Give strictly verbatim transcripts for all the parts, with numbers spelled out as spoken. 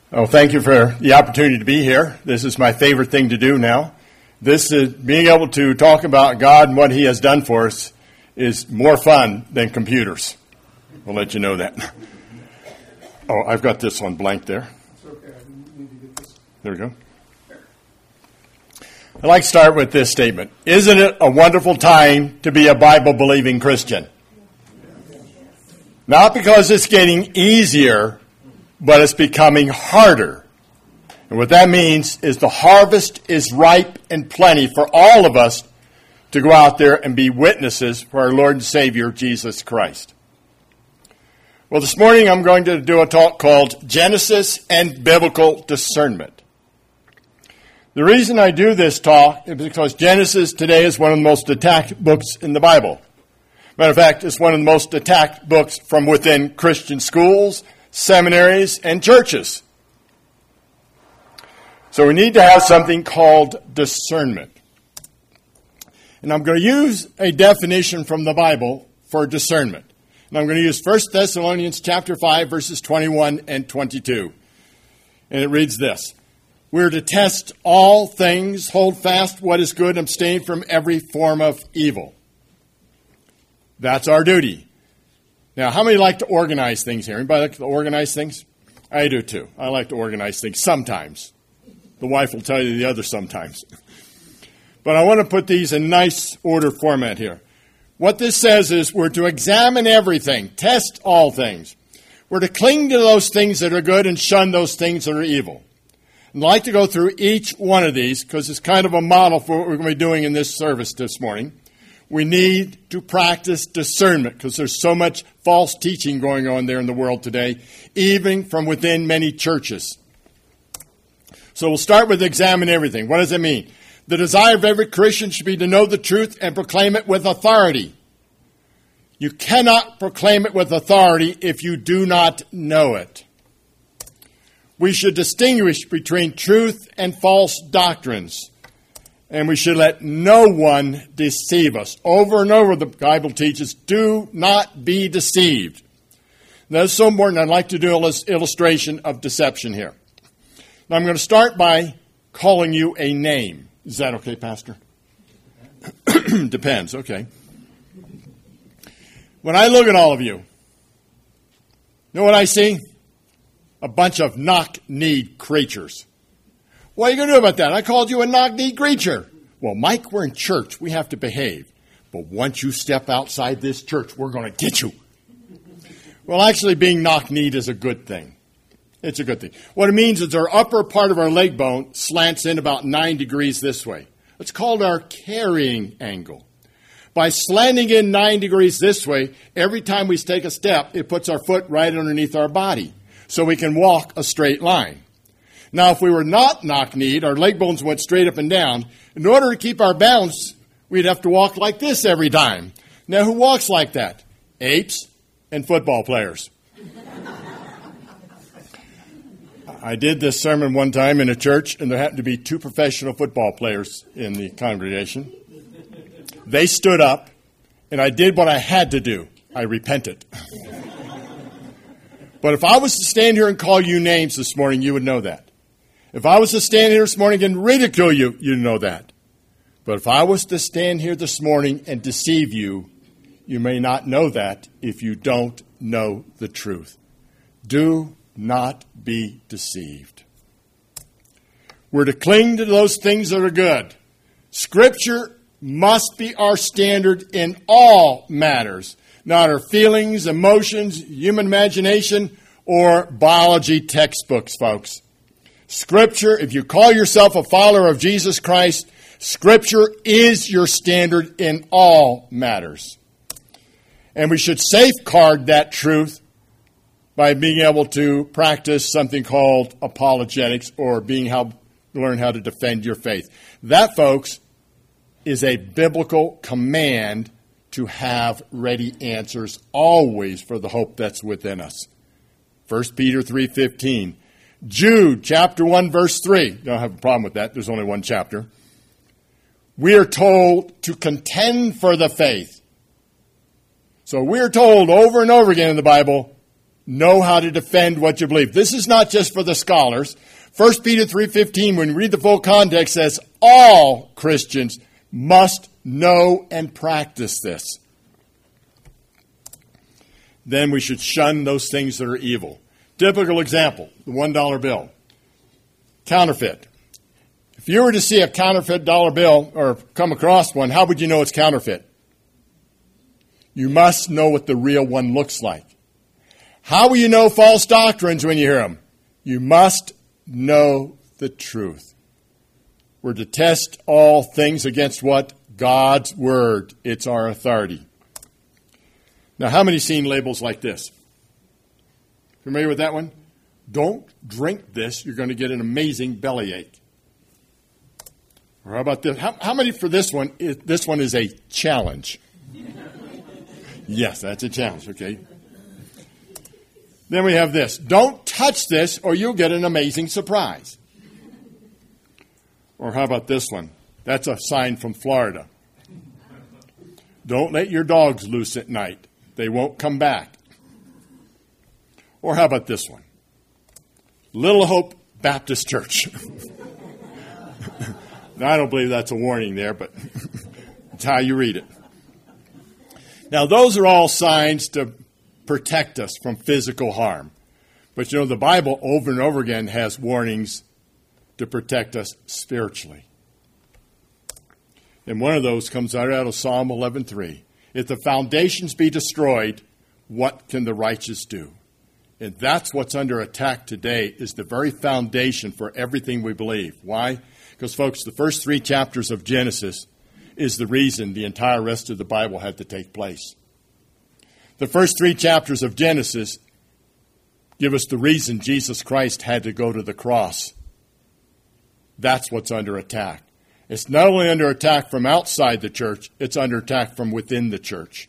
Oh, thank you for the opportunity to be here. This is my favorite thing to do now. This is being able to talk about God and what He has done for us is more fun than computers. I'll let you know that. Oh, I've got this one blank there. It's okay. I need to get this. There we go. I'd like to start with this statement. Isn't it a wonderful time to be a Bible-believing Christian? Not because it's getting easier, but it's becoming harder. And what that means is the harvest is ripe and plenty for all of us to go out there and be witnesses for our Lord and Savior, Jesus Christ. Well, this morning I'm going to do a talk called Genesis and Biblical Discernment. The reason I do this talk is because Genesis today is one of the most attacked books in the Bible. Matter of fact, it's one of the most attacked books from within Christian schools, seminaries, and churches. So we need to have something called discernment. And I'm going to use a definition from the Bible for discernment. And I'm going to use First Thessalonians chapter five, verses twenty-one and twenty-two. And it reads this. We're to test all things, hold fast what is good, abstain from every form of evil. That's our duty. Now, how many like to organize things here? Anybody like to organize things? I do too. I like to organize things sometimes. The wife will tell you the other sometimes. But I want to put these in nice order format here. What this says is we're to examine everything, test all things. We're to cling to those things that are good and shun those things that are evil. I'd like to go through each one of these because it's kind of a model for what we're going to be doing in this service this morning. We need to practice discernment because there's so much false teaching going on there in the world today, even from within many churches. So we'll start with examine everything. What does it mean? The desire of every Christian should be to know the truth and proclaim it with authority. You cannot proclaim it with authority if you do not know it. We should distinguish between truth and false doctrines. And we should let no one deceive us. Over and over the Bible teaches, do not be deceived. That's so important. I'd like to do an illustration of deception here. Now I'm going to start by calling you a name. Is that okay, Pastor? Depends, okay. When I look at all of you, you know what I see? A bunch of knock-kneed creatures. What are you going to do about that? I called you a knock-kneed creature. Well, Mike, we're in church. We have to behave. But once you step outside this church, we're going to get you. Well, actually, being knock-kneed is a good thing. It's a good thing. What it means is our upper part of our leg bone slants in about nine degrees this way. It's called our carrying angle. By slanting in nine degrees this way, every time we take a step, it puts our foot right underneath our body so we can walk a straight line. Now, if we were not knock-kneed, our leg bones went straight up and down. In order to keep our balance, we'd have to walk like this every time. Now, who walks like that? Apes and football players. I did this sermon one time in a church, and there happened to be two professional football players in the congregation. They stood up, and I did what I had to do. I repented. But if I was to stand here and call you names this morning, you would know that. If I was to stand here this morning and ridicule you, you'd know that. But if I was to stand here this morning and deceive you, you may not know that if you don't know the truth. Do not be deceived. We're to cling to those things that are good. Scripture must be our standard in all matters, not our feelings, emotions, human imagination, or biology textbooks, folks. Scripture, if you call yourself a follower of Jesus Christ, Scripture is your standard in all matters. And we should safeguard that truth by being able to practice something called apologetics or being how learn how to defend your faith. That, folks, is a biblical command to have ready answers always for the hope that's within us. First Peter three fifteen. Jude chapter one verse three. You don't have a problem with that. There's only one chapter. We are told to contend for the faith. So we are told over and over again in the Bible know how to defend what you believe. This is not just for the scholars. First Peter three fifteen, when you read the full context, says all Christians must know and practice this. Then we should shun those things that are evil. Typical example, the one dollar bill. Counterfeit. If you were to see a counterfeit dollar bill or come across one, how would you know it's counterfeit? You must know what the real one looks like. How will you know false doctrines when you hear them? You must know the truth. We're to test all things against what? God's word. It's our authority. Now, how many seen labels like this? Familiar with that one? Don't drink this. You're going to get an amazing bellyache. Or how about this? How, how many for this one? Is, this one is a challenge. Yes, that's a challenge, okay. Then we have this. Don't touch this or you'll get an amazing surprise. Or how about this one? That's a sign from Florida. Don't let your dogs loose at night. They won't come back. Or how about this one? Little Hope Baptist Church. Now, I don't believe that's a warning there, but it's how you read it. Now, those are all signs to protect us from physical harm. But, you know, the Bible over and over again has warnings to protect us spiritually. And one of those comes out of Psalm eleven three. If the foundations be destroyed, what can the righteous do? And that's what's under attack today, is the very foundation for everything we believe. Why? Because, folks, the first three chapters of Genesis is the reason the entire rest of the Bible had to take place. The first three chapters of Genesis give us the reason Jesus Christ had to go to the cross. That's what's under attack. It's not only under attack from outside the church, it's under attack from within the church.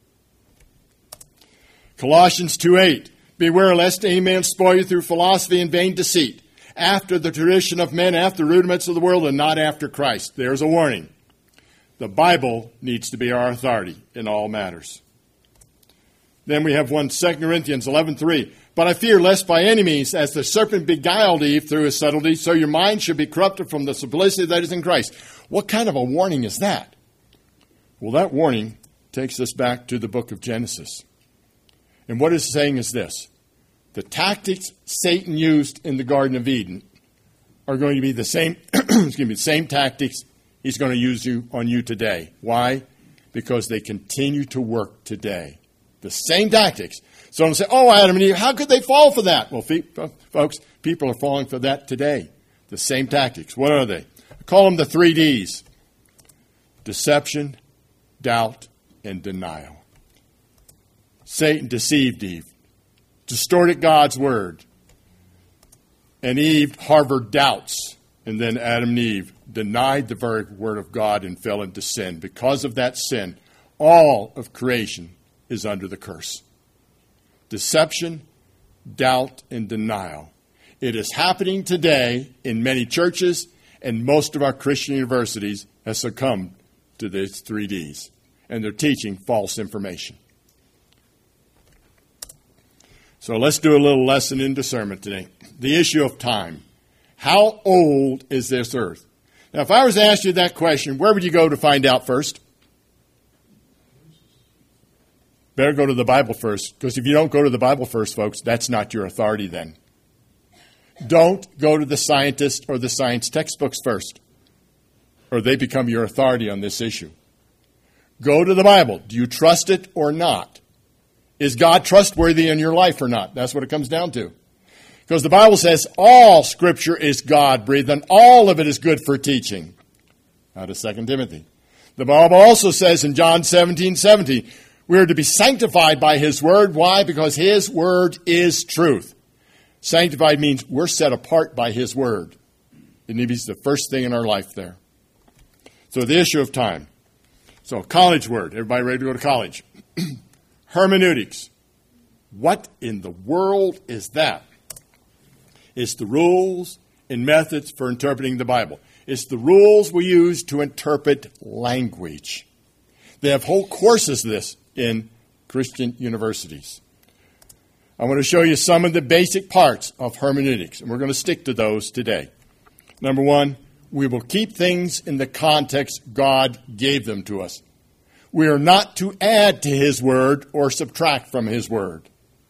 Colossians two eight, beware lest any man spoil you through philosophy and vain deceit, after the tradition of men, after the rudiments of the world, and not after Christ. There's a warning. The Bible needs to be our authority in all matters. Then we have one, Second Corinthians eleven three. But I fear lest by any means, as the serpent beguiled Eve through his subtlety, so your mind should be corrupted from the simplicity that is in Christ. What kind of a warning is that? Well, that warning takes us back to the book of Genesis. And what it's saying is this. The tactics Satan used in the Garden of Eden are going to be the same, excuse me, the same tactics he's going to use you, on you today. Why? Because they continue to work today. The same tactics. Someone say, oh, Adam and Eve, how could they fall for that? Well, folks, people are falling for that today. The same tactics. What are they? I call them the three Ds. Deception, doubt, and denial. Satan deceived Eve, distorted God's word. And Eve harbored doubts. And then Adam and Eve denied the very word of God and fell into sin. Because of that sin, all of creation is under the curse. Deception, doubt, and denial. It is happening today in many churches, and most of our Christian universities have succumbed to these three Ds. And they're teaching false information. So let's do a little lesson in discernment today. The issue of time. How old is this earth? Now, if I was to ask you that question, where would you go to find out first? Better go to the Bible first, because if you don't go to the Bible first, folks, that's not your authority then. Don't go to the scientists or the science textbooks first, or they become your authority on this issue. Go to the Bible. Do you trust it or not? Is God trustworthy in your life or not? That's what it comes down to. Because the Bible says all Scripture is God-breathed, and all of it is good for teaching. Out of Second Timothy. The Bible also says in John seventeen seventeen, we are to be sanctified by His Word. Why? Because His Word is truth. Sanctified means we're set apart by His Word. It needs the first thing in our life there. So the issue of time. So college word. Everybody ready to go to college? Hermeneutics. What in the world is that? It's the rules and methods for interpreting the Bible. It's the rules we use to interpret language. They have whole courses of this in Christian universities. I want to show you some of the basic parts of hermeneutics, and we're going to stick to those today. Number one, we will keep things in the context God gave them to us. We are not to add to His Word or subtract from His Word.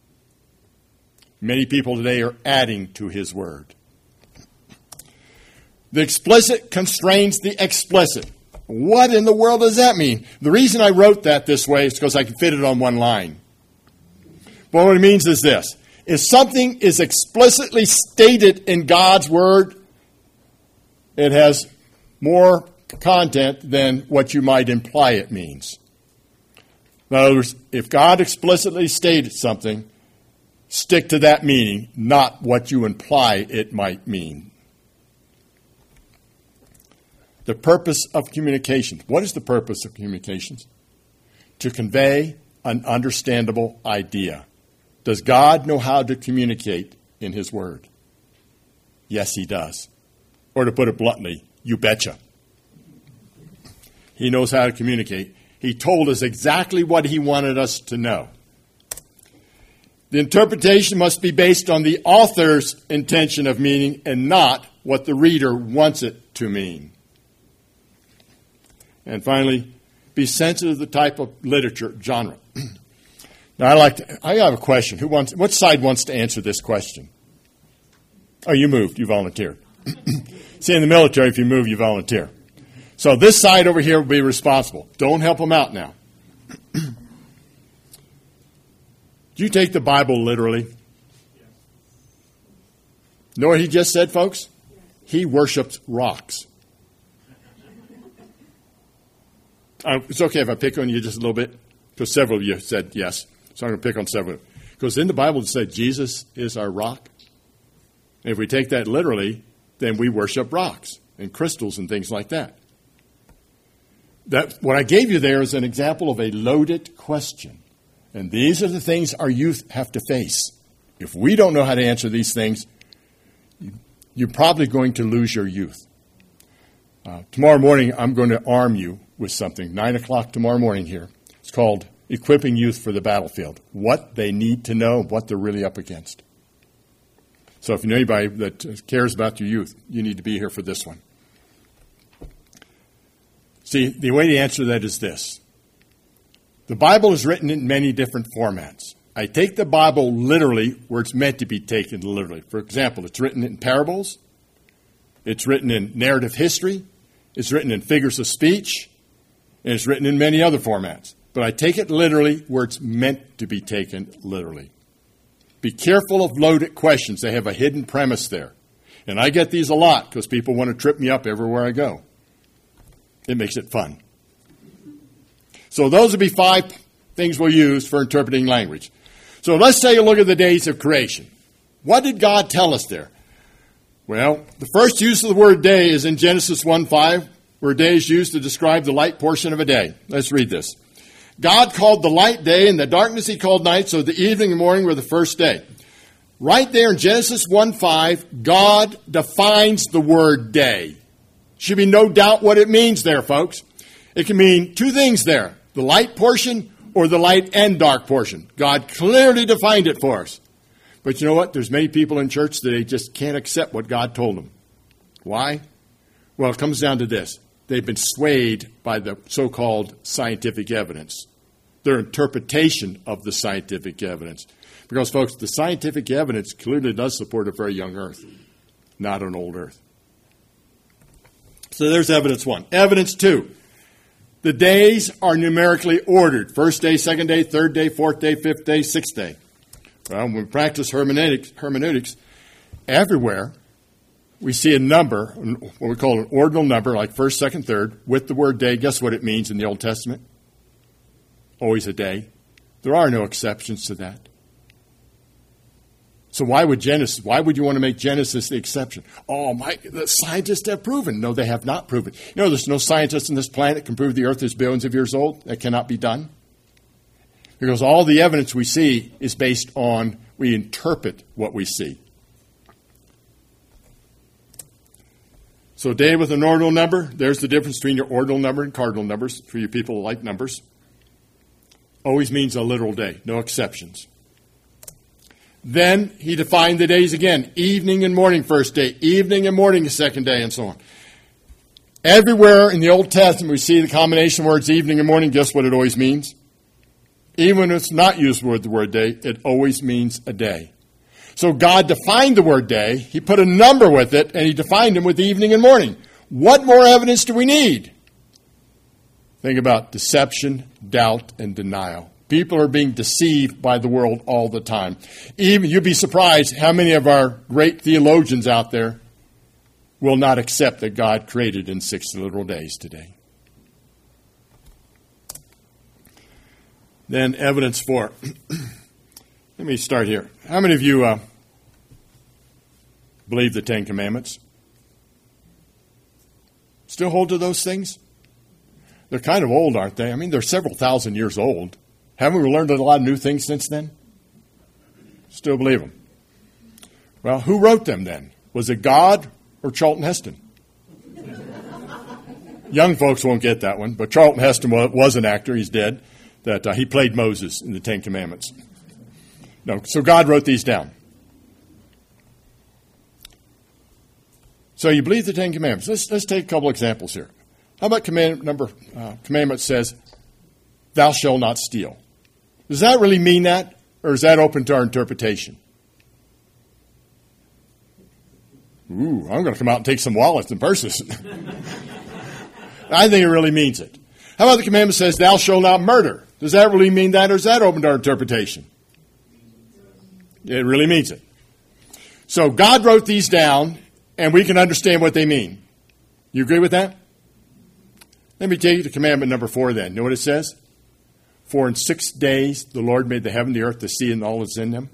Many people today are adding to His Word. The explicit constrains the explicit. What in the world does that mean? The reason I wrote that this way is because I can fit it on one line. But what it means is this. If something is explicitly stated in God's Word, it has more content than what you might imply it means. In other words, if God explicitly stated something, stick to that meaning, not what you imply it might mean. The purpose of communication. What is the purpose of communications? To convey an understandable idea. Does God know how to communicate in His Word? Yes, He does. Or to put it bluntly, you betcha. He knows how to communicate. He told us exactly what He wanted us to know. The interpretation must be based on the author's intention of meaning and not what the reader wants it to mean. And finally, be sensitive to the type of literature genre. Now, I like to, I have a question. Who wants? What side wants to answer this question? Oh, you moved. You volunteered. See, in the military, if you move, you volunteer. So this side over here will be responsible. Don't help them out now. Do you take the Bible literally? Yes. Know what he just said, folks? Yes. He worships rocks. uh, it's okay if I pick on you just a little bit, because several of you said yes. So I'm going to pick on several. Because in the Bible it said Jesus is our rock. And if we take that literally, then we worship rocks and crystals and things like that. That what I gave you there is an example of a loaded question. And these are the things our youth have to face. If we don't know how to answer these things, you're probably going to lose your youth. Uh, tomorrow morning, I'm going to arm you with something. Nine o'clock tomorrow morning here. It's called Equipping Youth for the Battlefield. What they need to know, what they're really up against. So if you know anybody that cares about your youth, you need to be here for this one. See, the way to answer that is this. The Bible is written in many different formats. I take the Bible literally where it's meant to be taken literally. For example, it's written in parables. It's written in narrative history. It's written in figures of speech. And it's written in many other formats. But I take it literally where it's meant to be taken literally. Be careful of loaded questions. They have a hidden premise there. And I get these a lot because people want to trip me up everywhere I go. It makes it fun. So those would be five things we'll use for interpreting language. So let's take a look at the days of creation. What did God tell us there? Well, the first use of the word day is in Genesis one five, where day is used to describe the light portion of a day. Let's read this. God called the light day, and the darkness He called night, so the evening and morning were the first day. Right there in Genesis one five, God defines the word day. Should be no doubt what it means there, folks. It can mean two things there, the light portion or the light and dark portion. God clearly defined it for us. But you know what? There's many people in church that they just can't accept what God told them. Why? Well, it comes down to this. They've been swayed by the so-called scientific evidence, their interpretation of the scientific evidence. Because, folks, the scientific evidence clearly does support a very young earth, not an old earth. So there's evidence one. Evidence two. The days are numerically ordered. First day, second day, third day, fourth day, fifth day, sixth day. Well, when we practice hermeneutics, hermeneutics everywhere, we see a number, what we call an ordinal number, like first, second, third, with the word day. Guess what it means in the Old Testament? Always a day. There are no exceptions to that. So why would Genesis, why would you want to make Genesis the exception? Oh, my, the scientists have proven. No, they have not proven. You know, there's no scientist on this planet can prove the earth is billions of years old. That cannot be done. Because all the evidence we see is based on, we interpret what we see. So day with an ordinal number, there's the difference between your ordinal number and cardinal numbers for you people who like numbers. Always means a literal day, no exceptions. Then he defined the days again. Evening and morning, first day. Evening and morning, the second day, and so on. Everywhere in the Old Testament we see the combination of words evening and morning. Guess what it always means? Even if it's not used with the word day, it always means a day. So God defined the word day. He put a number with it, and he defined them with evening and morning. What more evidence do we need? Think about deception, doubt, and denial. People are being deceived by the world all the time. Even you'd be surprised how many of our great theologians out there will not accept that God created in six literal days today. Then evidence for. Let me start here. How many of you uh, believe the Ten Commandments? Still hold to those things? They're kind of old, aren't they? I mean, they're several thousand years old. Haven't we learned a lot of new things since then? Still believe them. Well, who wrote them then? Was it God or Charlton Heston? Young folks won't get that one, but Charlton Heston was an actor. He's dead. That uh, he played Moses in the Ten Commandments. No, so God wrote these down. So you believe the Ten Commandments. Let's let's take a couple examples here. How about commandment number uh, commandment says, "Thou shalt not steal." Does that really mean that, or is that open to our interpretation? Ooh, I'm going to come out and take some wallets and purses. I think it really means it. How about the commandment says, "Thou shalt not murder"? Does that really mean that, or is that open to our interpretation? It really means it. So God wrote these down, and we can understand what they mean. You agree with that? Let me take you to commandment number four then. You know what it says? For in six days the Lord made the heaven, the earth, the sea, and all that's in them.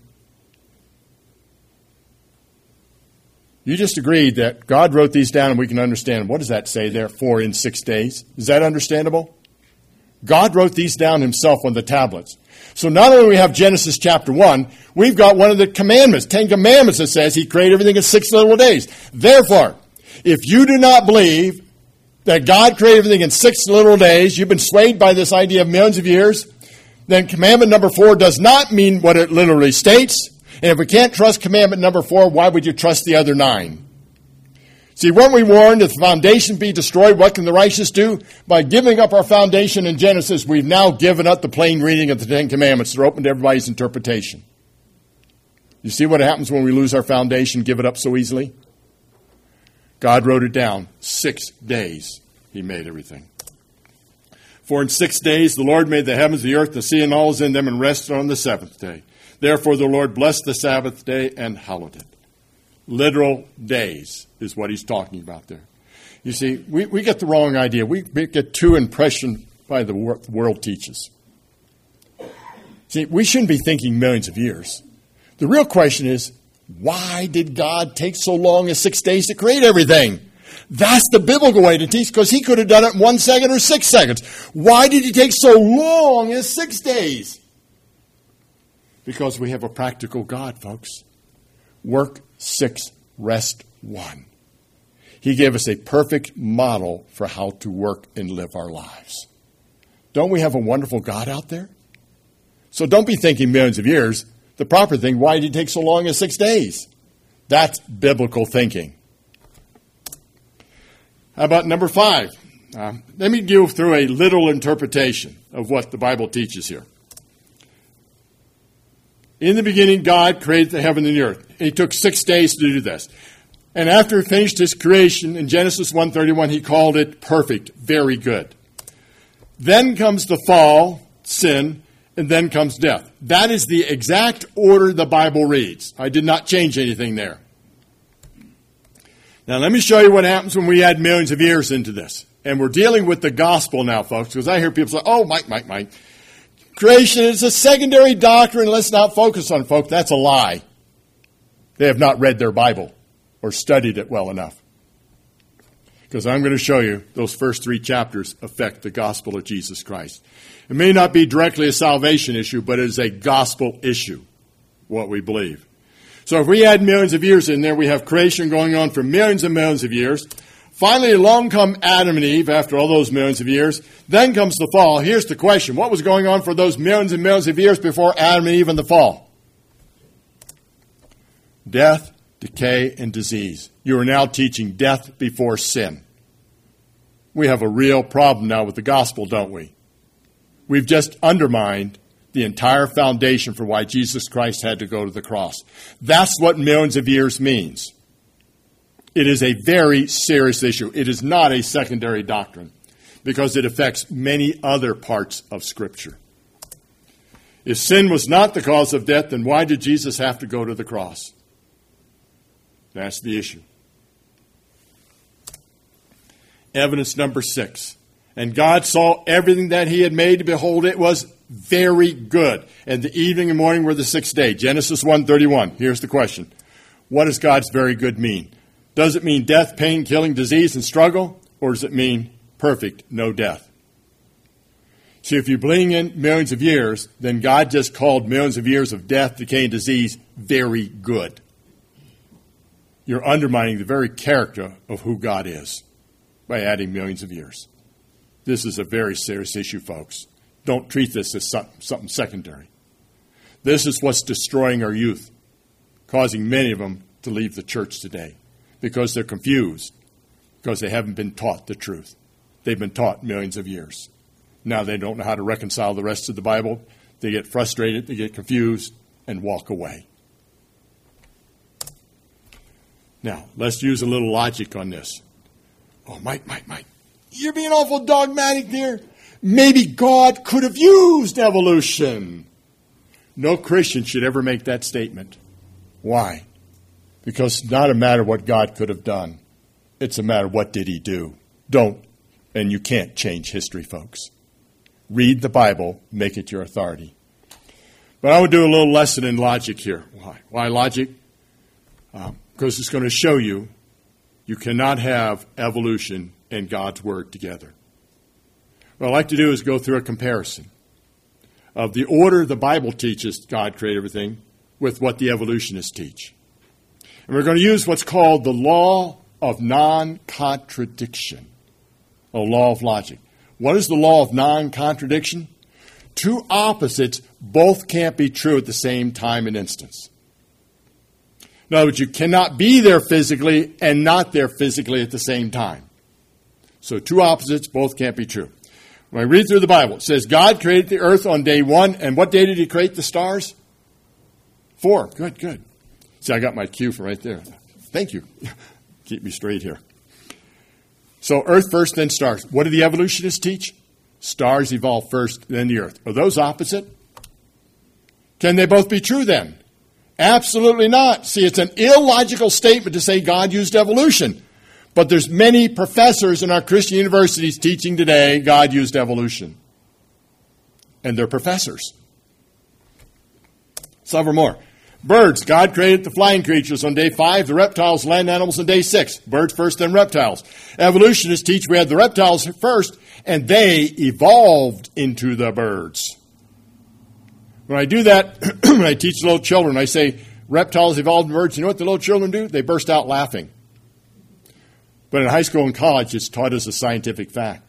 You just agreed that God wrote these down and we can understand. What does that say there? For in six days. Is that understandable? God wrote these down himself on the tablets. So not only do we have Genesis chapter one, we've got one of the commandments, Ten Commandments, that says he created everything in six little days. Therefore, if you do not believe that God created everything in six literal days, you've been swayed by this idea of millions of years, then commandment number four does not mean what it literally states. And if we can't trust commandment number four, why would you trust the other nine? See, weren't we warned if the foundation be destroyed, what can the righteous do? By giving up our foundation in Genesis, we've now given up the plain reading of the Ten Commandments. They're open to everybody's interpretation. You see what happens when we lose our foundation, give it up so easily? God wrote it down. Six days he made everything. For in six days the Lord made the heavens, the earth, the sea, and all is in them, and rested on the seventh day. Therefore the Lord blessed the Sabbath day and hallowed it. Literal days is what he's talking about there. You see, we, we get the wrong idea. We, we get too impressioned by the wor- the world teaches. See, we shouldn't be thinking millions of years. The real question is, why did God take so long as six days to create everything? That's the biblical way to teach, because he could have done it in one second or six seconds. Why did he take so long as six days? Because we have a practical God, folks. Work six, rest one. He gave us a perfect model for how to work and live our lives. Don't we have a wonderful God out there? So don't be thinking millions of years. The proper thing, why did he take so long as six days? That's biblical thinking. How about number five? Uh, let me go through a literal interpretation of what the Bible teaches here. In the beginning, God created the heaven and the earth. He took six days to do this. And after he finished his creation, in Genesis one thirty-one, he called it perfect, very good. Then comes the fall, sin, and then comes death. That is the exact order the Bible reads. I did not change anything there. Now, let me show you what happens when we add millions of years into this. And we're dealing with the gospel now, folks, because I hear people say, oh, Mike, Mike, Mike. Creation is a secondary doctrine. Let's not focus on it, folks. That's a lie. They have not read their Bible or studied it well enough. Because I'm going to show you those first three chapters affect the gospel of Jesus Christ. It may not be directly a salvation issue, but it is a gospel issue, what we believe. So if we add millions of years in there, we have creation going on for millions and millions of years. Finally, along come Adam and Eve after all those millions of years. Then comes the fall. Here's the question. What was going on for those millions and millions of years before Adam and Eve and the fall? Death, decay, and disease. You are now teaching death before sin. We have a real problem now with the gospel, don't we? We've just undermined the entire foundation for why Jesus Christ had to go to the cross. That's what millions of years means. It is a very serious issue. It is not a secondary doctrine because it affects many other parts of Scripture. If sin was not the cause of death, then why did Jesus have to go to the cross? That's the issue. Evidence number six. And God saw everything that he had made, and behold, it was very good. And the evening and morning were the sixth day. Genesis one thirty-one. Here's the question. What does God's very good mean? Does it mean death, pain, killing, disease, and struggle? Or does it mean perfect, no death? See, if you bring in millions of years, then God just called millions of years of death, decay, and disease very good. You're undermining the very character of who God is by adding millions of years. This is a very serious issue, folks. Don't treat this as something secondary. This is what's destroying our youth, causing many of them to leave the church today because they're confused, because they haven't been taught the truth. They've been taught millions of years. Now they don't know how to reconcile the rest of the Bible. They get frustrated, they get confused, and walk away. Now, let's use a little logic on this. Oh, Mike, Mike, Mike, you're being awful dogmatic there. Maybe God could have used evolution. No Christian should ever make that statement. Why? Because it's not a matter what God could have done. It's a matter what did he do. Don't, and you can't change history, folks. Read the Bible, make it your authority. But I would do a little lesson in logic here. Why? Why logic? Um, because it's going to show you you cannot have evolution and God's Word together. What I'd like to do is go through a comparison of the order the Bible teaches God created everything with what the evolutionists teach. And we're going to use what's called the law of non-contradiction, a law of logic. What is the law of non-contradiction? Two opposites both can't be true at the same time and instance. In other words, you cannot be there physically and not there physically at the same time. So two opposites both can't be true. When I read through the Bible, it says God created the earth on day one. And what day did he create the stars? Four. Good, good. See, I got my cue from right there. Thank you. Keep me straight here. So earth first, then stars. What do the evolutionists teach? Stars evolve first, then the earth. Are those opposite? Can they both be true then? Absolutely not. See, it's an illogical statement to say God used evolution. But there's many professors in our Christian universities teaching today God used evolution. And they're professors. Several more. Birds. God created the flying creatures on day five, the reptiles, land animals on day six. Birds first, then reptiles. Evolutionists teach we had the reptiles first, and they evolved into the birds. When I do that, when I teach little children, I say, reptiles evolved into birds. You know what the little children do? They burst out laughing. But in high school and college, it's taught as a scientific fact.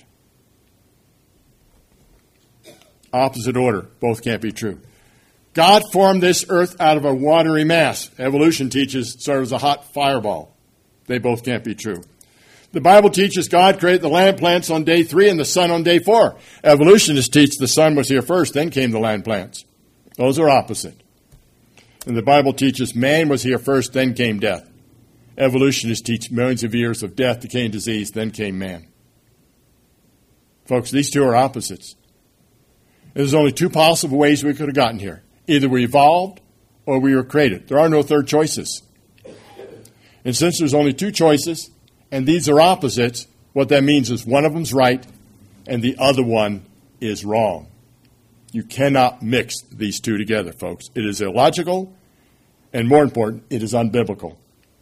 Opposite order. Both can't be true. God formed this earth out of a watery mass. Evolution teaches it started as a hot fireball. They both can't be true. The Bible teaches God created the land plants on day three and the sun on day four. Evolutionists teach the sun was here first, then came the land plants. Those are opposite. And the Bible teaches man was here first, then came death. Evolutionists teach millions of years of death, decay, and disease, then came man. Folks, these two are opposites. There's only two possible ways we could have gotten here. Either we evolved or we were created. There are no third choices. And since there's only two choices, and these are opposites, what that means is one of them's right and the other one is wrong. You cannot mix these two together, folks. It is illogical, and more important, it is unbiblical.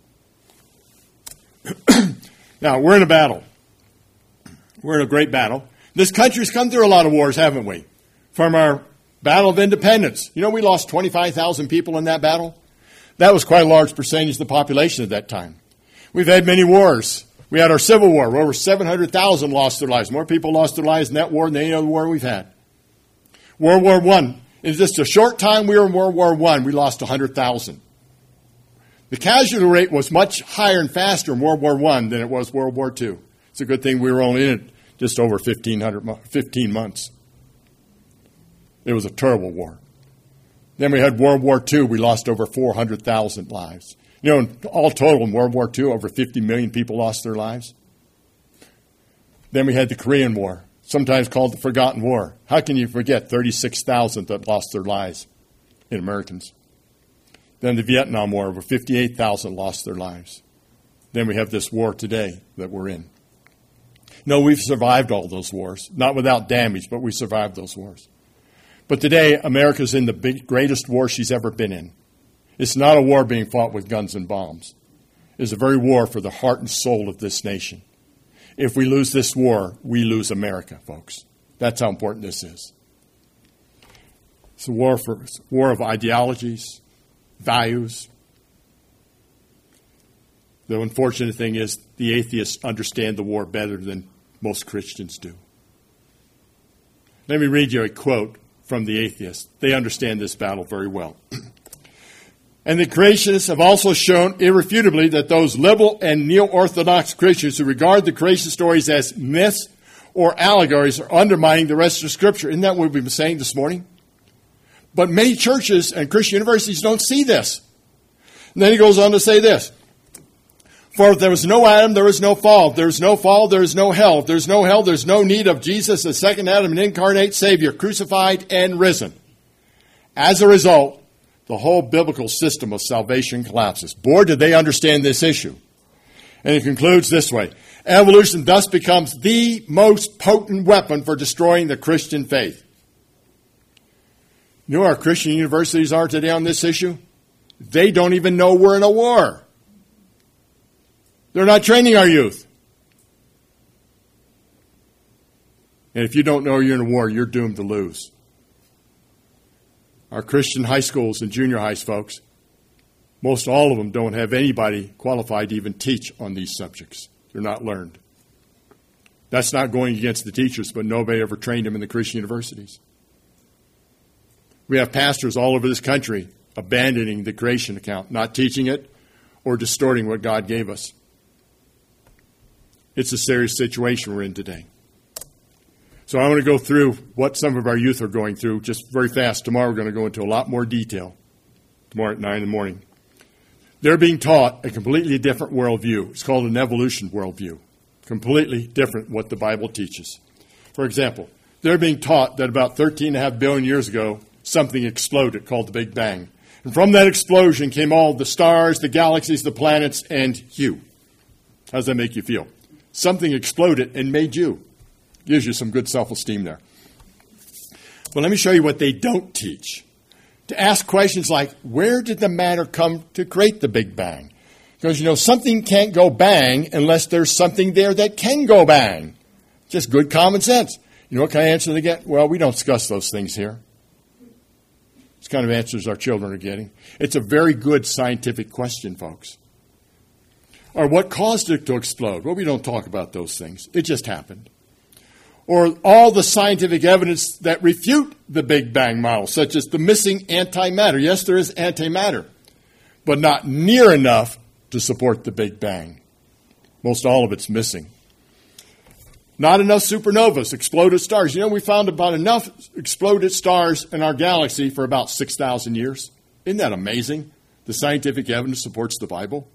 Now, we're in a battle. We're in a great battle. This country's come through a lot of wars, haven't we? From our Battle of Independence. You know, we lost twenty-five thousand people in that battle. That was quite a large percentage of the population at that time. We've had many wars. We had our Civil War, where over seven hundred thousand lost their lives. More people lost their lives in that war than any other war we've had. World War One. In just a short time we were in World War One, we lost one hundred thousand. The casualty rate was much higher and faster in World War One than it was World War Two. It's a good thing we were only in it just over fifteen hundred, fifteen months. It was a terrible war. Then we had World War Two. We lost over four hundred thousand lives. You know, in all total in World War Two, over fifty million people lost their lives. Then we had the Korean War, sometimes called the Forgotten War. How can you forget thirty-six thousand that lost their lives in Americans? Then the Vietnam War, over fifty-eight thousand lost their lives. Then we have this war today that we're in. No, we've survived all those wars, not without damage, but we survived those wars. But today, America's in the big, greatest war she's ever been in. It's not a war being fought with guns and bombs. It's a very war for the heart and soul of this nation. If we lose this war, we lose America, folks. That's how important this is. It's a war for it's a war of ideologies, values. The unfortunate thing is the atheists understand the war better than most Christians do. Let me read you a quote from the atheists. They understand this battle very well. And the creationists have also shown irrefutably that those liberal and neo-orthodox Christians who regard the creation stories as myths or allegories are undermining the rest of Scripture. Isn't that what we've been saying this morning? But many churches and Christian universities don't see this. And then he goes on to say this. For if there was no Adam, there was no fall. If there is no fall, there is no hell. If there is no hell, there is no need of Jesus, the second Adam, an incarnate Savior, crucified and risen. As a result, the whole biblical system of salvation collapses. Boy, did they understand this issue. And it concludes this way. Evolution thus becomes the most potent weapon for destroying the Christian faith. You know where our Christian universities are today on this issue? They don't even know we're in a war. They're not training our youth. And if you don't know you're in a war, you're doomed to lose. Our Christian high schools and junior highs, folks, most all of them don't have anybody qualified to even teach on these subjects. They're not learned. That's not going against the teachers, but nobody ever trained them in the Christian universities. We have pastors all over this country abandoning the creation account, not teaching it or distorting what God gave us. It's a serious situation we're in today. So I want to go through what some of our youth are going through just very fast. Tomorrow we're going to go into a lot more detail. Tomorrow at nine in the morning. They're being taught a completely different worldview. It's called an evolution worldview. Completely different what the Bible teaches. For example, they're being taught that about thirteen and a half billion years ago, something exploded called the Big Bang. And from that explosion came all the stars, the galaxies, the planets, and you. How does that make you feel? Something exploded and made you. Gives you some good self-esteem there. Well, let me show you what they don't teach. To ask questions like, where did the matter come to create the Big Bang? Because, you know, something can't go bang unless there's something there that can go bang. Just good common sense. You know what kind of answer they get? Well, we don't discuss those things here. It's kind of answers our children are getting. It's a very good scientific question, folks. Or what caused it to explode? Well, we don't talk about those things. It just happened. Or all the scientific evidence that refute the Big Bang model, such as the missing antimatter. Yes, there is antimatter, but not near enough to support the Big Bang. Most all of it's missing. Not enough supernovas, exploded stars. You know, we found about enough exploded stars in our galaxy for about six thousand years. Isn't that amazing? The scientific evidence supports the Bible.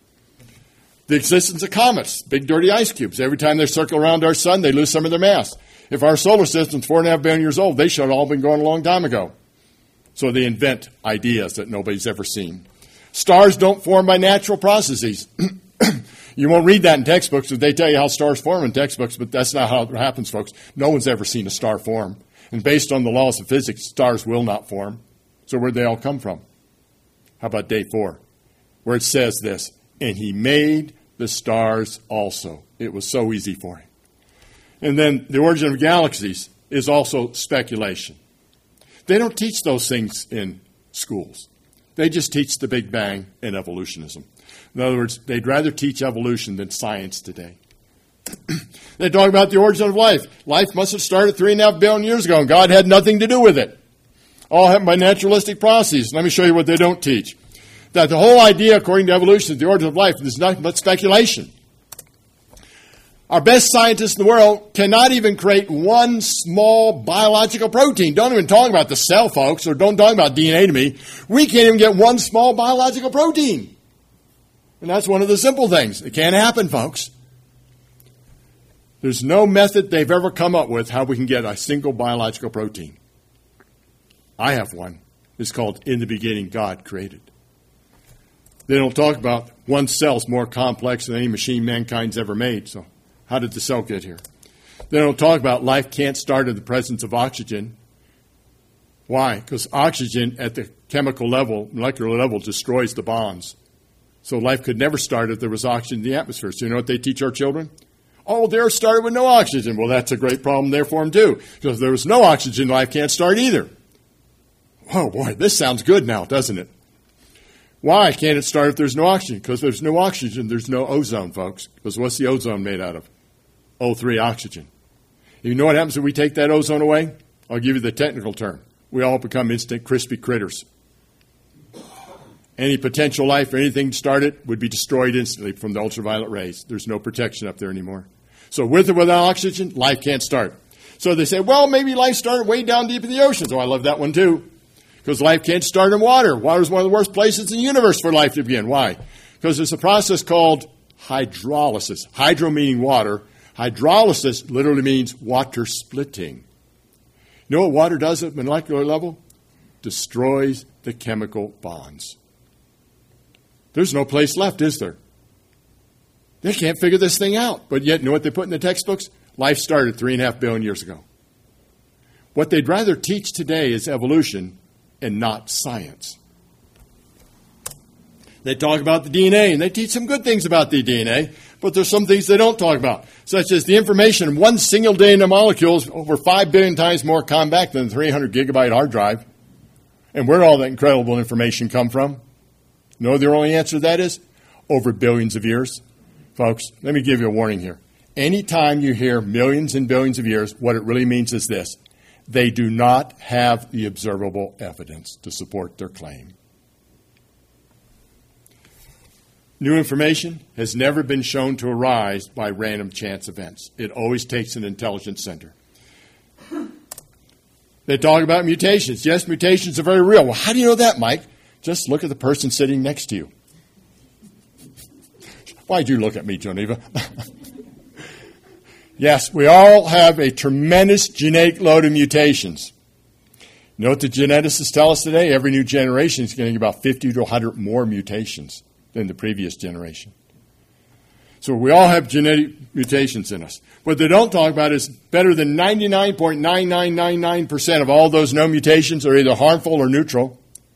The existence of comets, big dirty ice cubes. Every time they circle around our sun, they lose some of their mass. If our solar system's four and a half billion years old, they should have all been going a long time ago. So they invent ideas that nobody's ever seen. Stars don't form by natural processes. You won't read that in textbooks. They tell you how stars form in textbooks, but that's not how it happens, folks. No one's ever seen a star form. And based on the laws of physics, stars will not form. So where'd they all come from? How about day four, where it says this, and he made the stars also. It was so easy for him. And then the origin of galaxies is also speculation. They don't teach those things in schools. They just teach the Big Bang and evolutionism. In other words, they'd rather teach evolution than science today. They talk about the origin of life. Life must have started three and a half billion years ago, and God had nothing to do with it. All happened by naturalistic processes. Let me show you what they don't teach. That the whole idea, according to evolution, of the origin of life is nothing but speculation. Our best scientists in the world cannot even create one small biological protein. Don't even talk about the cell, folks, or don't talk about D N A to me. We can't even get one small biological protein. And that's one of the simple things. It can't happen, folks. There's no method they've ever come up with how we can get a single biological protein. I have one. It's called In the Beginning, God Created. They don't talk about one cell's more complex than any machine mankind's ever made. So how did the cell get here? They don't talk about life can't start in the presence of oxygen. Why? Because oxygen at the chemical level, molecular level, destroys the bonds. So life could never start if there was oxygen in the atmosphere. So you know what they teach our children? Oh, they're started with no oxygen. Well, that's a great problem there for them, too. Because if there was no oxygen, life can't start either. Oh, boy, this sounds good now, doesn't it? Why can't it start if there's no oxygen? Because there's no oxygen, there's no ozone, folks. Because what's the ozone made out of? O three, oxygen. You know what happens if we take that ozone away? I'll give you the technical term. We all become instant crispy critters. Any potential life or anything started would be destroyed instantly from the ultraviolet rays. There's no protection up there anymore. So with or without oxygen, life can't start. So they say, well, maybe life started way down deep in the oceans. Oh, I love that one too. Because life can't start in water. Water is one of the worst places in the universe for life to begin. Why? Because there's a process called hydrolysis. Hydro meaning water. Hydrolysis literally means water splitting. You know what water does at molecular level? Destroys the chemical bonds. There's no place left, is there? They can't figure this thing out. But yet, you know what they put in the textbooks? Life started three and a half billion years ago. What they'd rather teach today is evolution and not science. They talk about the D N A, and they teach some good things about the D N A, but there's some things they don't talk about, such as the information in one single D N A molecule is over five billion times more compact than a three hundred gigabyte hard drive. And where did all that incredible information come from? You know the only answer to that is? Over billions of years. Folks, let me give you a warning here. Anytime you hear millions and billions of years, what it really means is this. They do not have the observable evidence to support their claim. New information has never been shown to arise by random chance events. It always takes an intelligence center. They talk about mutations. Yes, mutations are very real. Well, how do you know that, Mike? Just look at the person sitting next to you. Why'd you look at me, Geneva? Yes, we all have a tremendous genetic load of mutations. You know what the geneticists tell us today? Every new generation is getting about fifty to one hundred more mutations than the previous generation. So we all have genetic mutations in us. What they don't talk about is better than ninety-nine point nine nine nine nine percent of all those no mutations are either harmful or neutral.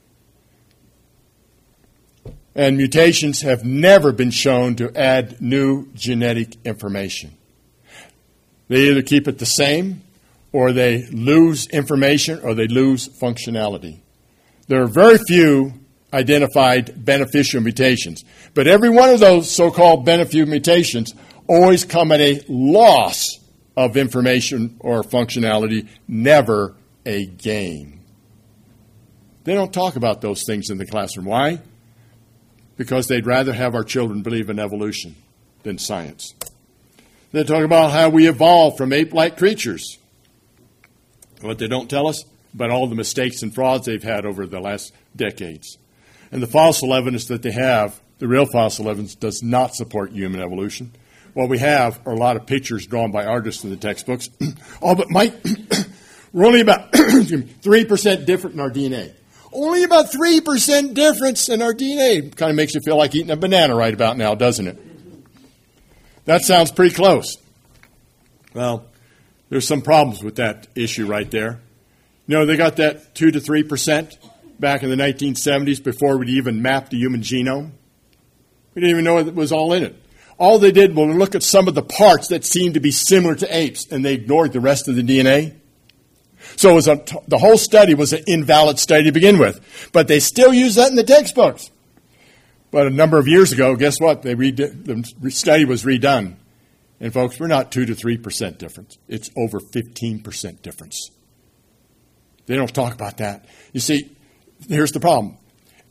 And mutations have never been shown to add new genetic information. They either keep it the same, or they lose information, or they lose functionality. There are very few identified beneficial mutations. But every one of those so-called beneficial mutations always come at a loss of information or functionality, never a gain. They don't talk about those things in the classroom. Why? Because they'd rather have our children believe in evolution than science. They talk about how we evolved from ape-like creatures. What they don't tell us about all the mistakes and frauds they've had over the last decades. And the fossil evidence that they have, the real fossil evidence, does not support human evolution. What we have are a lot of pictures drawn by artists in the textbooks. Oh, but Mike, we're only about three percent different in our D N A. Only about three percent difference in our D N A. Kind of makes you feel like eating a banana right about now, doesn't it? That sounds pretty close. Well, there's some problems with that issue right there. You know, they got that two to three percent back in the nineteen seventies before we'd even mapped the human genome. We didn't even know it was all in it. All they did was look at some of the parts that seemed to be similar to apes, and they ignored the rest of the D N A. So it was a, the whole study was an invalid study to begin with. But they still use that in the textbooks. But a number of years ago, guess what? They redid, the study was redone. And folks, we're not two to three percent difference. It's over fifteen percent difference. They don't talk about that. You see, here's the problem.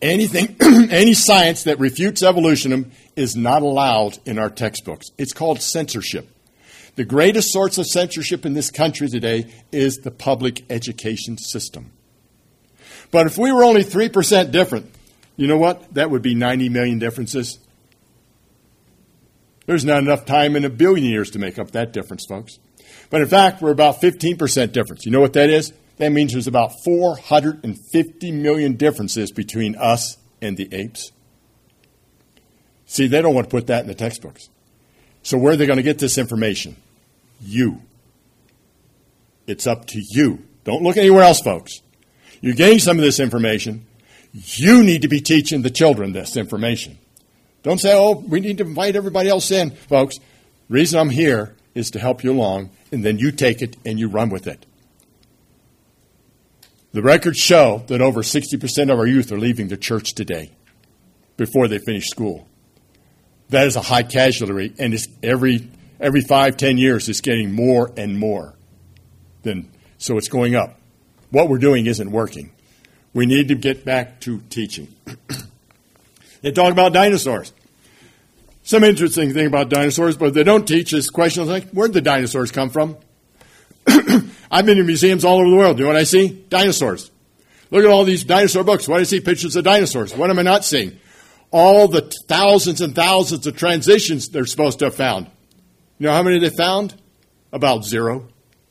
Anything, any science that refutes evolution is not allowed in our textbooks. It's called censorship. The greatest source of censorship in this country today is the public education system. But if we were only three percent different, you know what? That would be ninety million differences. There's not enough time in a billion years to make up that difference, folks. But in fact, we're about fifteen percent difference. You know what that is? That means there's about four hundred fifty million differences between us and the apes. See, they don't want to put that in the textbooks. So where are they going to get this information? You. It's up to you. Don't look anywhere else, folks. You're getting some of this information. You need to be teaching the children this information. Don't say, oh, we need to invite everybody else in. Folks, the reason I'm here is to help you along, and then you take it and you run with it. The records show that over sixty percent of our youth are leaving the church today before they finish school. That is a high casualty rate, and it's every every five, ten years it's getting more and more. Then, so it's going up. What we're doing isn't working. We need to get back to teaching. They talk about dinosaurs. Some interesting thing about dinosaurs, but they don't teach is questions like, where did the dinosaurs come from? I've been in museums all over the world. You know what I see? Dinosaurs. Look at all these dinosaur books. Why do I see pictures of dinosaurs? What am I not seeing? All the thousands and thousands of transitions they're supposed to have found. You know how many they found? About zero.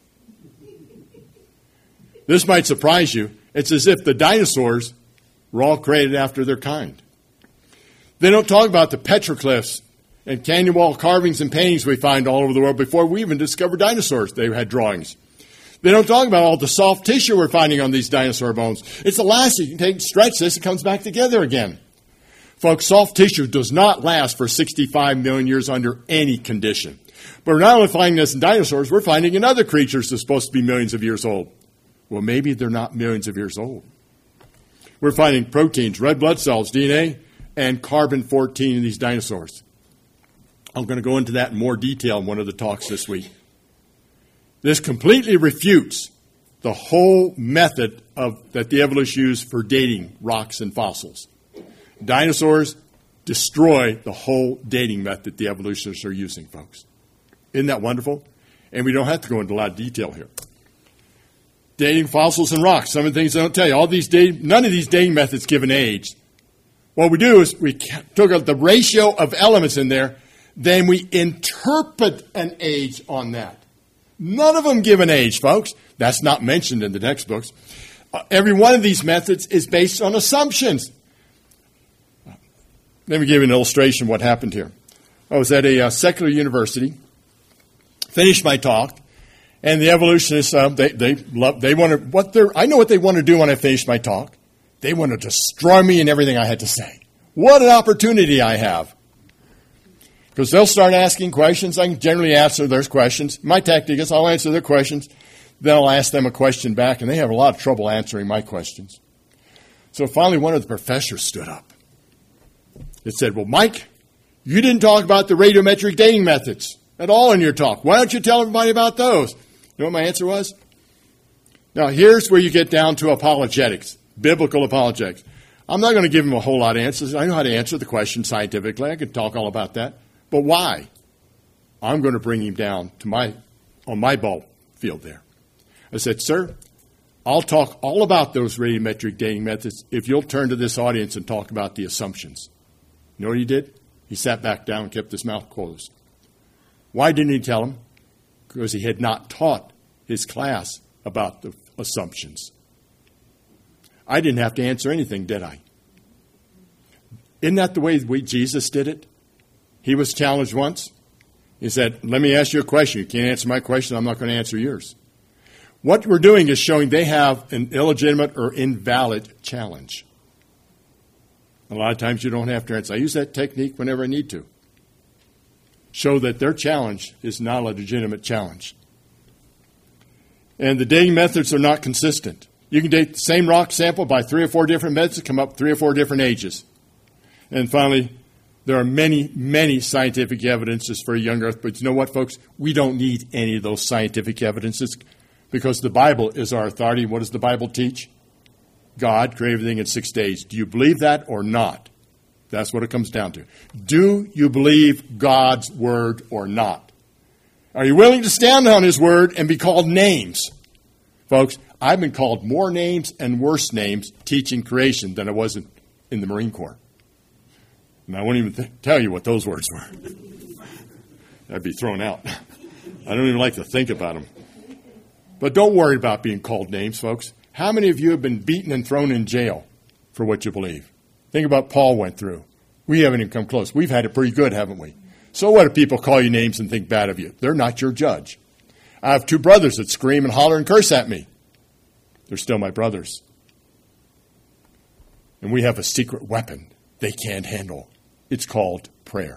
This might surprise you. It's as if the dinosaurs were all created after their kind. They don't talk about the petroglyphs and canyon wall carvings and paintings we find all over the world before we even discovered dinosaurs. They had drawings. They don't talk about all the soft tissue we're finding on these dinosaur bones. It's elastic. You can take, stretch this, it comes back together again. Folks, soft tissue does not last for sixty-five million years under any condition. But we're not only finding this in dinosaurs, we're finding in other creatures that are supposed to be millions of years old. Well, maybe they're not millions of years old. We're finding proteins, red blood cells, D N A, and carbon fourteen in these dinosaurs. I'm going to go into that in more detail in one of the talks this week. This completely refutes the whole method of that the evolutionists use for dating rocks and fossils. Dinosaurs destroy the whole dating method the evolutionists are using, folks. Isn't that wonderful? And we don't have to go into a lot of detail here. Dating fossils and rocks, some of the things I don't tell you. All these dating, none of these dating methods give an age. What we do is we took out the ratio of elements in there, then we interpret an age on that. None of them give an age, folks. That's not mentioned in the textbooks. Uh, every one of these methods is based on assumptions. Let me give you an illustration of what happened here. I was at a uh, secular university, finished my talk, and the evolutionists, uh, they they love, they want to, what they're, I know what they want to do when I finish my talk. They want to destroy me and everything I had to say. What an opportunity I have. Because they'll start asking questions. I can generally answer their questions. My tactic is I'll answer their questions. Then I'll ask them a question back, and they have a lot of trouble answering my questions. So finally one of the professors stood up. It said, well, Mike, you didn't talk about the radiometric dating methods at all in your talk. Why don't you tell everybody about those? You know what my answer was? Now, here's where you get down to apologetics, biblical apologetics. I'm not going to give him a whole lot of answers. I know how to answer the question scientifically. I can talk all about that. But why? I'm going to bring him down to my on my ball field there. I said, sir, I'll talk all about those radiometric dating methods if you'll turn to this audience and talk about the assumptions. You know what he did? He sat back down and kept his mouth closed. Why didn't he tell them? Because he had not taught his class about the assumptions. I didn't have to answer anything, did I? Isn't that the way we, Jesus did it? He was challenged once. He said, let me ask you a question. You can't answer my question. I'm not going to answer yours. What we're doing is showing they have an illegitimate or invalid challenge. A lot of times you don't have to answer. I use that technique whenever I need to. Show that their challenge is not a legitimate challenge. And the dating methods are not consistent. You can date the same rock sample by three or four different methods and come up with three or four different ages. And finally, there are many, many scientific evidences for a young Earth. But you know what, folks? We don't need any of those scientific evidences because the Bible is our authority. What does the Bible teach? God created everything in six days. Do you believe that or not? That's what it comes down to. Do you believe God's word or not? Are you willing to stand on his word and be called names? Folks, I've been called more names and worse names teaching creation than I was in, in the Marine Corps. And I won't even th- tell you what those words were. That'd be thrown out. I don't even like to think about them. But don't worry about being called names, folks. How many of you have been beaten and thrown in jail for what you believe? Think about Paul went through. We haven't even come close. We've had it pretty good, haven't we? So what if people call you names and think bad of you? They're not your judge. I have two brothers that scream and holler and curse at me. They're still my brothers. And we have a secret weapon they can't handle. It's called prayer.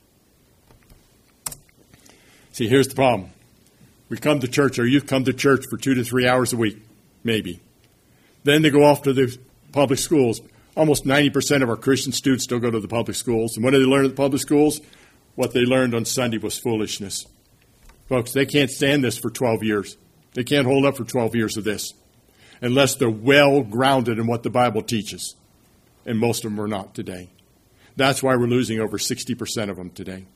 See, here's the problem. We come to church, our youth come to church for two to three hours a week, maybe. Then they go off to the public schools. Almost ninety percent of our Christian students still go to the public schools. And what do they learn at the public schools? What they learned on Sunday was foolishness. Folks, they can't stand this for twelve years. They can't hold up for twelve years of this unless they're well grounded in what the Bible teaches. And most of them are not today. That's why we're losing over sixty percent of them today.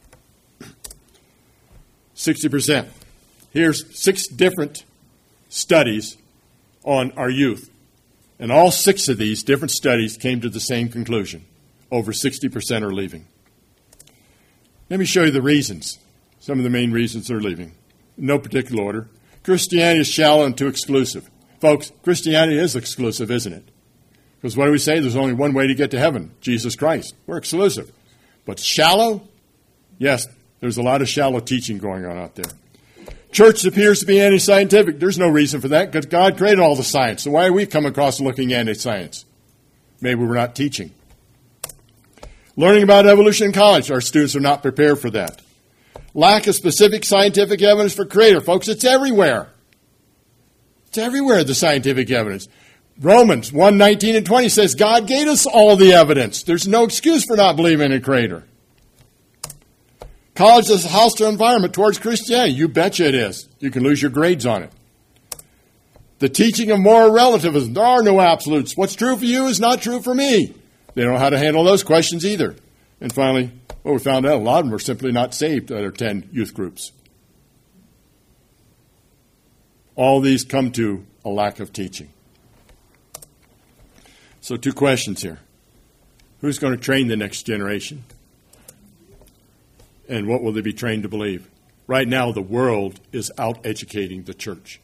sixty percent. Here's six different studies on our youth. And all six of these different studies came to the same conclusion. Over sixty percent are leaving. Let me show you the reasons. Some of the main reasons they're leaving. In no particular order. Christianity is shallow and too exclusive. Folks, Christianity is exclusive, isn't it? Because what do we say? There's only one way to get to heaven, Jesus Christ. We're exclusive. But shallow? Yes, there's a lot of shallow teaching going on out there. Church appears to be anti-scientific. There's no reason for that because God created all the science. So why are we come across looking anti-science? Maybe we're not teaching. Learning about evolution in college. Our students are not prepared for that. Lack of specific scientific evidence for creator. Folks, it's everywhere. It's everywhere, the scientific evidence. Romans one nineteen and twenty says God gave us all the evidence. There's no excuse for not believing in a creator. College is a hostile environment towards Christianity. You betcha it is. You can lose your grades on it. The teaching of moral relativism. There are no absolutes. What's true for you is not true for me. They don't know how to handle those questions either. And finally, well, we found out a lot of them are simply not saved that attend youth groups. All these come to a lack of teaching. So two questions here. Who's going to train the next generation? And what will they be trained to believe? Right now, the world is out-educating the church.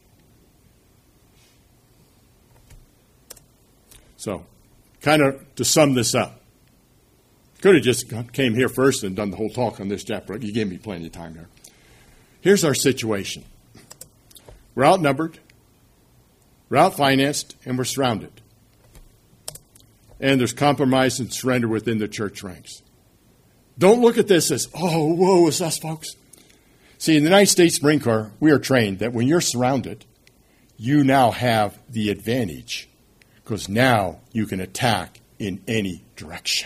So, kind of to sum this up, could have just came here first and done the whole talk on this chapter. You gave me plenty of time there. Here's our situation. We're outnumbered, we're outfinanced, and we're surrounded. And there's compromise and surrender within the church ranks. Don't look at this as, oh, woe is us, folks. See, in the United States Marine Corps, we are trained that when you're surrounded, you now have the advantage because now you can attack in any direction.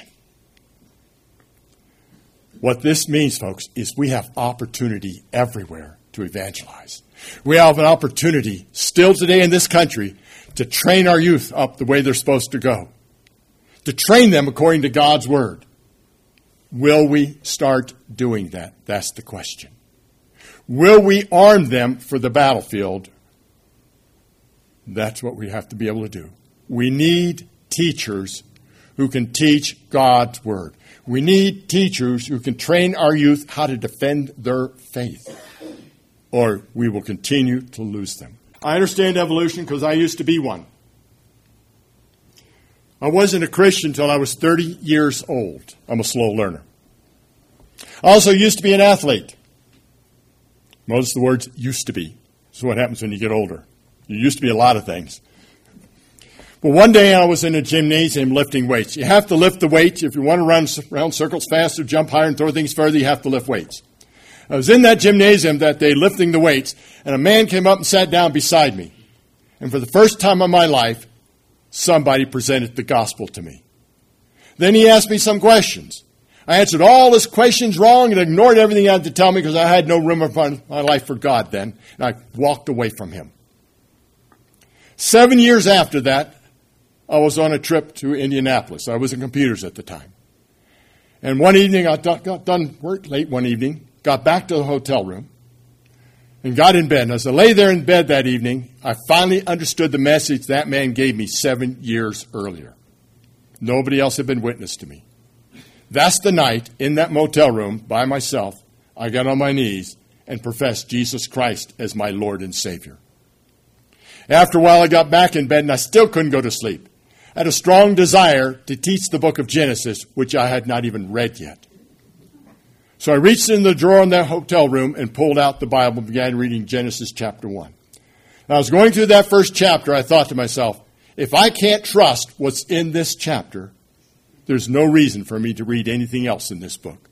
What this means, folks, is we have opportunity everywhere to evangelize. We have an opportunity still today in this country to train our youth up the way they're supposed to go, to train them according to God's word. Will we start doing that? That's the question. Will we arm them for the battlefield? That's what we have to be able to do. We need teachers who can teach God's word. We need teachers who can train our youth how to defend their faith, or we will continue to lose them. I understand evolution because I used to be one. I wasn't a Christian until I was thirty years old. I'm a slow learner. I also used to be an athlete. Notice the words used to be. This is what happens when you get older. You used to be a lot of things. Well, one day I was in a gymnasium lifting weights. You have to lift the weights. If you want to run around circles faster, jump higher, and throw things further, you have to lift weights. I was in that gymnasium that day lifting the weights, and a man came up and sat down beside me. And for the first time in my life, somebody presented the gospel to me. Then he asked me some questions. I answered all his questions wrong and ignored everything he had to tell me because I had no room in my life for God then. And I walked away from him. Seven years after that, I was on a trip to Indianapolis. I was in computers at the time. And one evening, I got done work late one evening, got back to the hotel room, and got in bed. And as I lay there in bed that evening, I finally understood the message that man gave me seven years earlier. Nobody else had been witness to me. That's the night in that motel room by myself, I got on my knees and professed Jesus Christ as my Lord and Savior. After a while, I got back in bed, and I still couldn't go to sleep. I had a strong desire to teach the book of Genesis, which I had not even read yet. So I reached in the drawer in that hotel room and pulled out the Bible and began reading Genesis chapter one. And I was going through that first chapter, I thought to myself, if I can't trust what's in this chapter, there's no reason for me to read anything else in this book.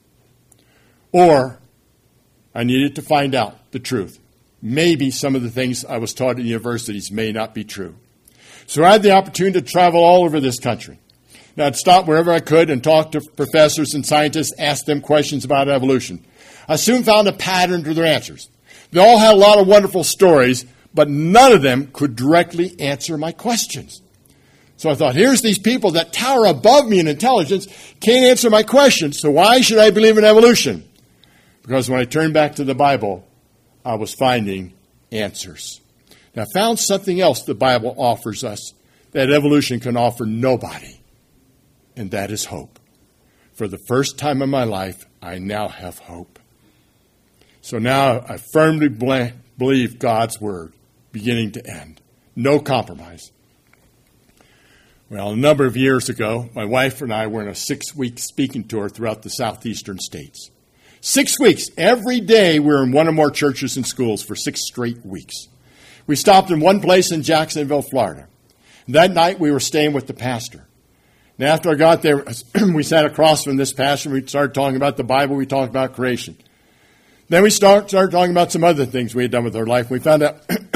Or I needed to find out the truth. Maybe some of the things I was taught in universities may not be true. So I had the opportunity to travel all over this country. Now, I'd stop wherever I could and talk to professors and scientists, ask them questions about evolution. I soon found a pattern to their answers. They all had a lot of wonderful stories, but none of them could directly answer my questions. So I thought, here's these people that tower above me in intelligence, can't answer my questions, so why should I believe in evolution? Because when I turned back to the Bible, I was finding answers. Now, I found something else the Bible offers us that evolution can offer nobody, and that is hope. For the first time in my life, I now have hope. So now I firmly believe God's word, beginning to end. No compromise. Well, a number of years ago, my wife and I were in a six-week speaking tour throughout the southeastern states. Six weeks. Every day we were in one or more churches and schools for six straight weeks. We stopped in one place in Jacksonville, Florida. That night we were staying with the pastor. And after I got there, we sat across from this pastor. We started talking about the Bible. We talked about creation. Then we start, started talking about some other things we had done with our life. We found out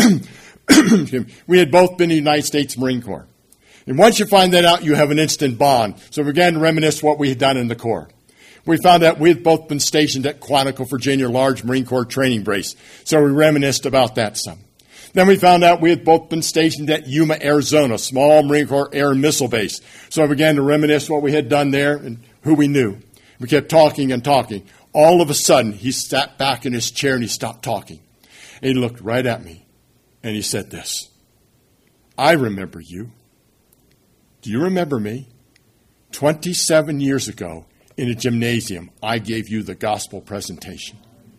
we had both been in the United States Marine Corps. And once you find that out, you have an instant bond. So we began to reminisce what we had done in the Corps. We found out we had both been stationed at Quantico, Virginia, large Marine Corps training base. So we reminisced about that some. Then we found out we had both been stationed at Yuma, Arizona, small Marine Corps air and missile base. So I began to reminisce what we had done there and who we knew. We kept talking and talking. All of a sudden, he sat back in his chair and he stopped talking. And he looked right at me and he said this, I remember you. Do you remember me? twenty-seven years ago in a gymnasium, I gave you the gospel presentation.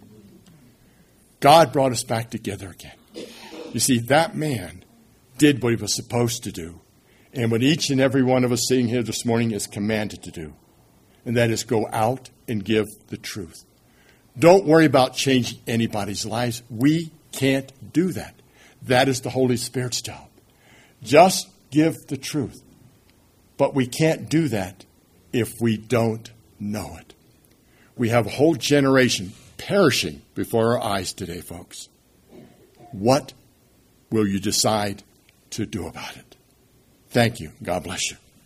God brought us back together again. You see, that man did what he was supposed to do, and what each and every one of us sitting here this morning is commanded to do, and that is go out and give the truth. Don't worry about changing anybody's lives. We can't do that. That is the Holy Spirit's job. Just give the truth. But we can't do that if we don't know it. We have a whole generation perishing before our eyes today, folks. What will you decide to do about it? Thank you. God bless you.